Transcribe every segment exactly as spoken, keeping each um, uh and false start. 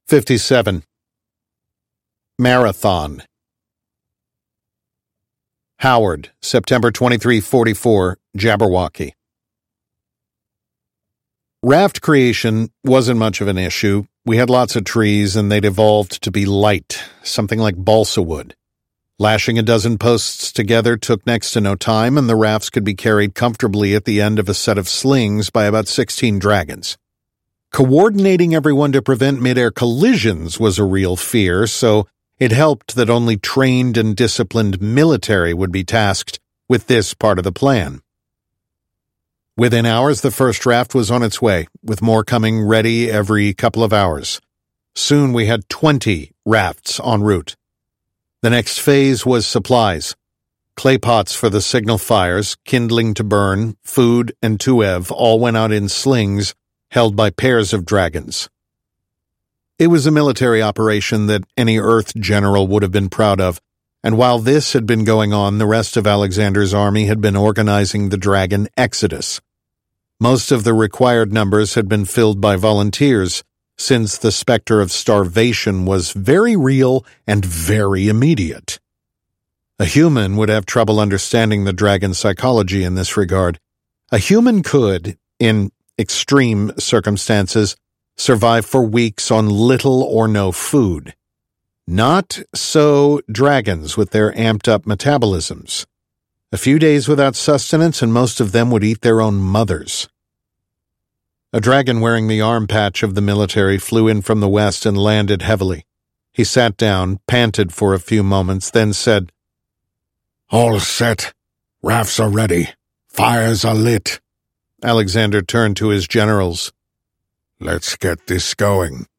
fifty-seven. Marathon. Howard, September twenty-third, forty-four, Jabberwocky. Raft creation wasn't much of an issue. We had lots of trees, and they'd evolved to be light, something like balsa wood. Lashing a dozen posts together took next to no time, and the rafts could be carried comfortably at the end of a set of slings by about sixteen dragons. Coordinating everyone to prevent mid-air collisions was a real fear, so it helped that only trained and disciplined military would be tasked with this part of the plan. Within hours, the first raft was on its way, with more coming ready every couple of hours. Soon we had twenty rafts en route. The next phase was supplies. Clay pots for the signal fires, kindling to burn, food, and tuev all went out in slings held by pairs of dragons. It was a military operation that any Earth general would have been proud of, and while this had been going on, the rest of Alexander's army had been organizing the dragon exodus. Most of the required numbers had been filled by volunteers, since the specter of starvation was very real and very immediate. A human would have trouble understanding the dragon's psychology in this regard. A human could, in extreme circumstances, survive for weeks on little or no food. Not so dragons with their amped-up metabolisms. A few days without sustenance, and most of them would eat their own mothers. A dragon wearing the arm patch of the military flew in from the west and landed heavily. He sat down, panted for a few moments, then said, "All set. Rafts are ready. Fires are lit." Alexander turned to his generals. "Let's get this going."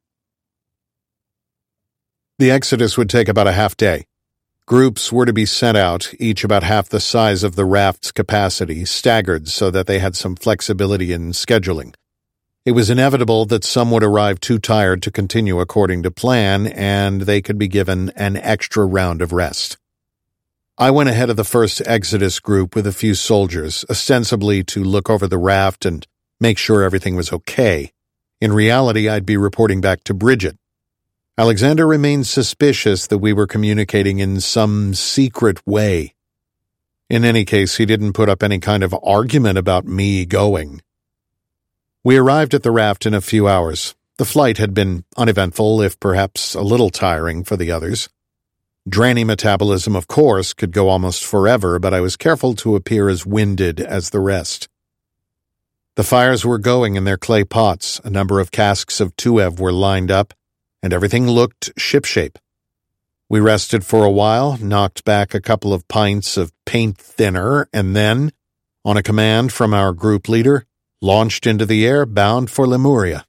The exodus would take about a half day. Groups were to be sent out, each about half the size of the raft's capacity, staggered so that they had some flexibility in scheduling. It was inevitable that some would arrive too tired to continue according to plan, and they could be given an extra round of rest. I went ahead of the first exodus group with a few soldiers, ostensibly to look over the raft and make sure everything was okay. In reality, I'd be reporting back to Bridget. Alexander remained suspicious that we were communicating in some secret way. In any case, he didn't put up any kind of argument about me going. We arrived at the raft in a few hours. The flight had been uneventful, if perhaps a little tiring for the others. Dranny metabolism, of course, could go almost forever, but I was careful to appear as winded as the rest. The fires were going in their clay pots, a number of casks of tuev were lined up, and everything looked shipshape. We rested for a while, knocked back a couple of pints of paint thinner, and then, on a command from our group leader, launched into the air, bound for Lemuria.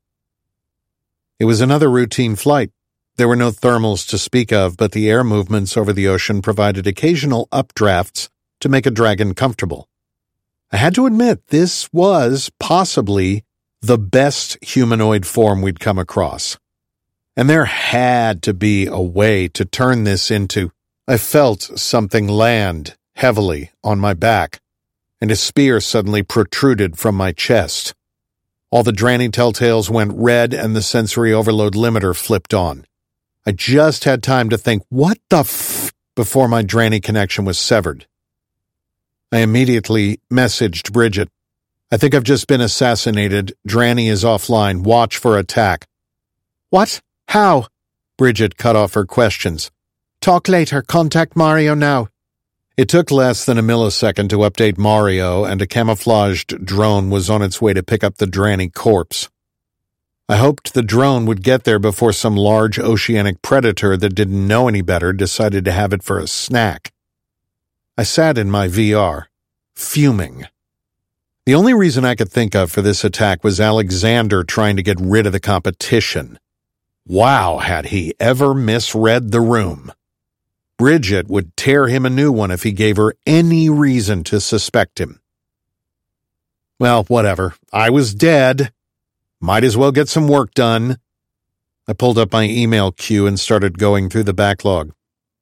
It was another routine flight. There were no thermals to speak of, but the air movements over the ocean provided occasional updrafts to make a dragon comfortable. I had to admit, this was possibly the best humanoid form we'd come across. And there had to be a way to turn this into... I felt something land heavily on my back, and a spear suddenly protruded from my chest. All the Dranny telltales went red, and the sensory overload limiter flipped on. I just had time to think, what the f... before my Dranny connection was severed. I immediately messaged Bridget. "I think I've just been assassinated. Dranny is offline. Watch for attack." "What? How?" Bridget cut off her questions. "Talk later. Contact Mario now." It took less than a millisecond to update Mario, and a camouflaged drone was on its way to pick up the Dranny corpse. I hoped the drone would get there before some large oceanic predator that didn't know any better decided to have it for a snack. I sat in my V R, fuming. The only reason I could think of for this attack was Alexander trying to get rid of the competition. Wow, had he ever misread the room. Bridget would tear him a new one if he gave her any reason to suspect him. Well, whatever. I was dead. Might as well get some work done. I pulled up my email queue and started going through the backlog.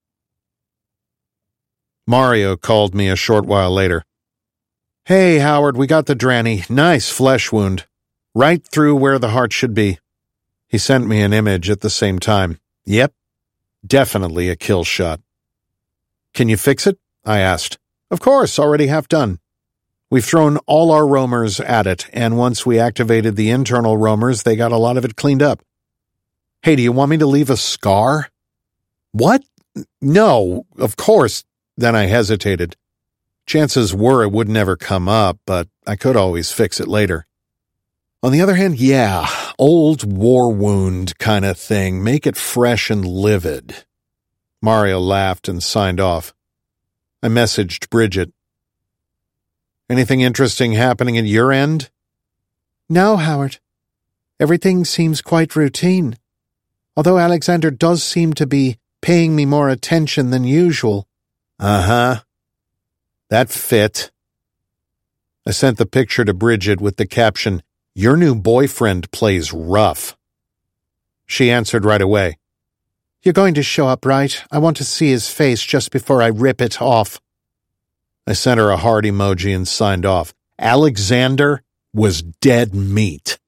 Mario called me a short while later. "Hey, Howard, we got the Dranny. Nice flesh wound. Right through where the heart should be. He sent me an image at the same time. Yep, definitely a kill shot. Can you fix it? I asked. Of course, already half done. We've thrown all our roamers at it, and once we activated the internal roamers, they got a lot of it cleaned up. Hey, do you want me to leave a scar? What? No, of course. Then I hesitated. Chances were it would never come up, but I could always fix it later. On the other hand, yeah, old war wound kind of thing. Make it fresh and livid. Mario laughed and signed off. I messaged Bridget. Anything interesting happening at your end? No, Howard. Everything seems quite routine. Although Alexander does seem to be paying me more attention than usual. Uh-huh. That fit. I sent the picture to Bridget with the caption, "Your new boyfriend plays rough." She answered right away. You're going to show up, right? I want to see his face just before I rip it off. I sent her a heart emoji and signed off. Alexander was dead meat.